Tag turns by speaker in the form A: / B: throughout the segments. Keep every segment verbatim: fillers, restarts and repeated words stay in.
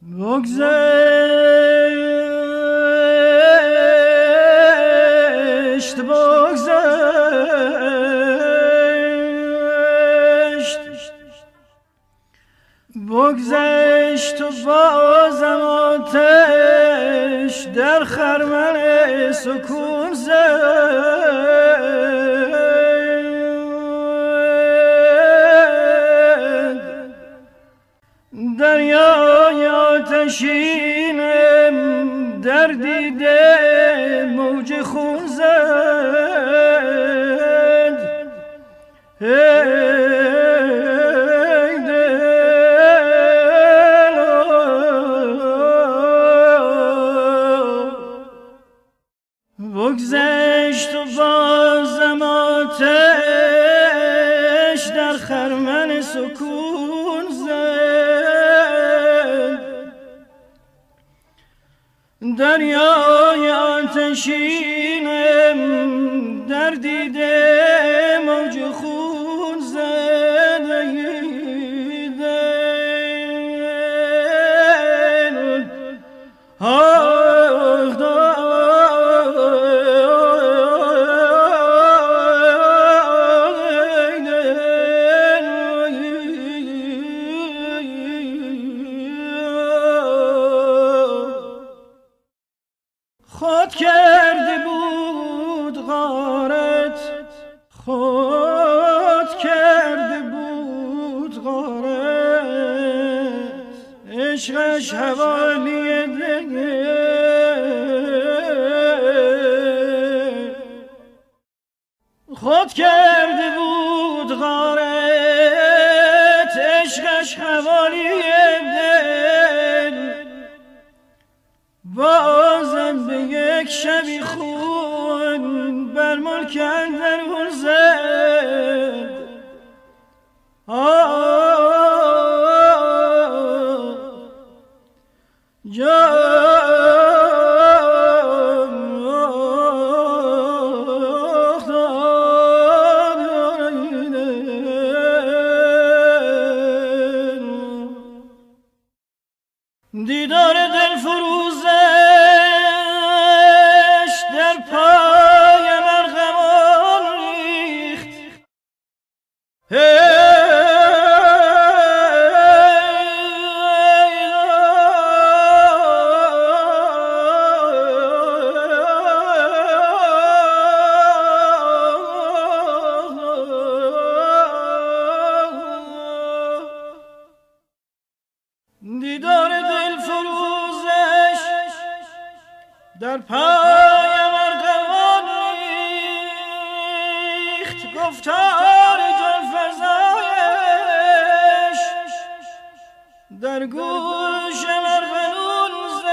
A: بگذشت بگذشت بگذشت و بازم آتش در خرمن سکون زد. دریای آتشینم در دیده موج خون زد. ای دل بگذشت و بازم آتش در خرمن سکون زد. دریای آتشینم در دیده موج خون زد. خود کرده بود غارت، خود کرده بود غارت، عشقش حوالی دل. خود کرده بود غارت، عشقش حوالی دل. بازم به یک شبی خون بر ملک اندر گل زد. دیدار دل فروزش در پایم ارغوان ریخت. دیدار دل فروزش در پایم ارغوان ریخت. گفتار جانفزایش در گوشم ارغنون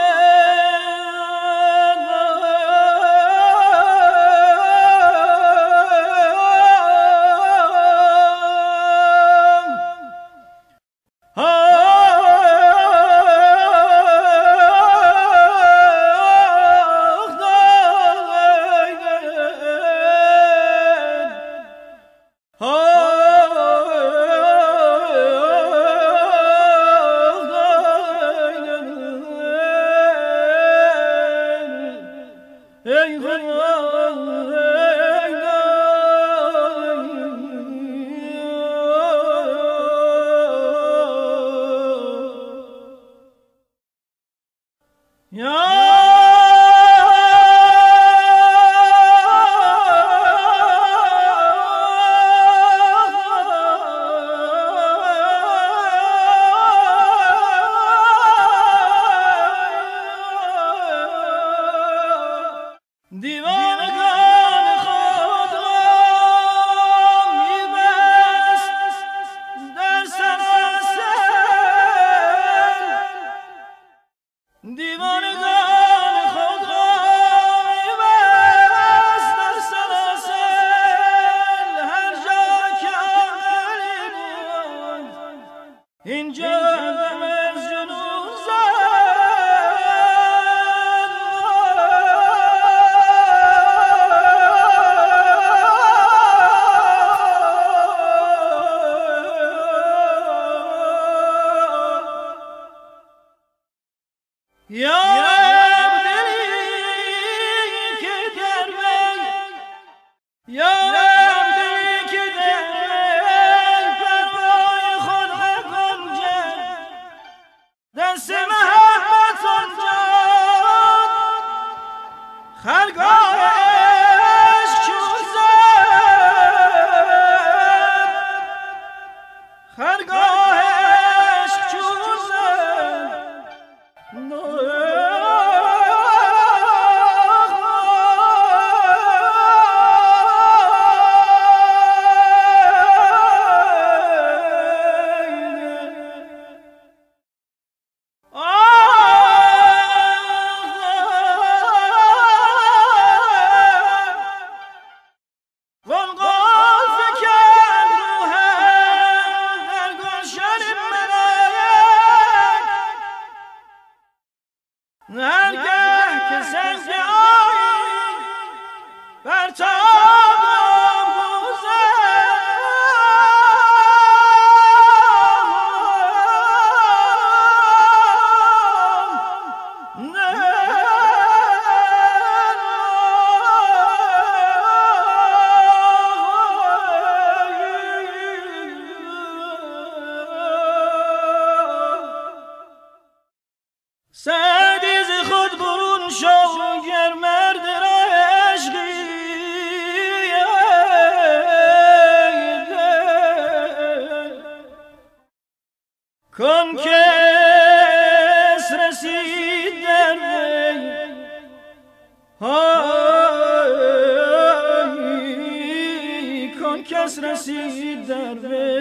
A: دیوانگان خود را می‌بست در سلاسل. دیوانگان خود را می‌بست در سلاسل. هر جا که عاقلی بود اینجا غم از جنون یا دلی که در وی یا دلی که در وی پروای خود گنجد دست محبت آنجاد خرگاه عشق چون زد خرگاه عشق چون زد نرگه که سنگ آیی بر تابم بوزم نه سعدی ز خود برون شو گر مرد را عشقی کن کس رسید در وی کن کس رسید در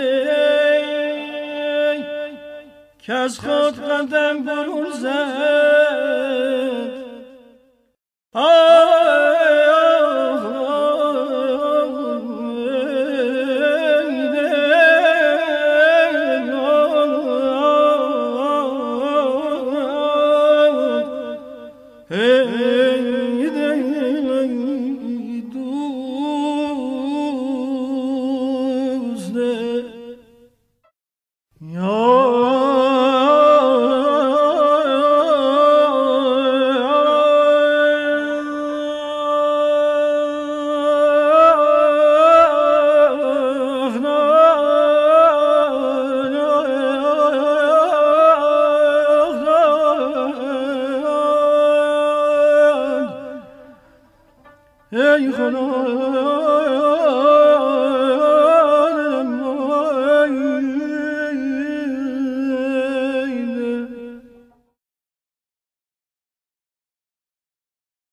A: وی که از خود قدم برون زد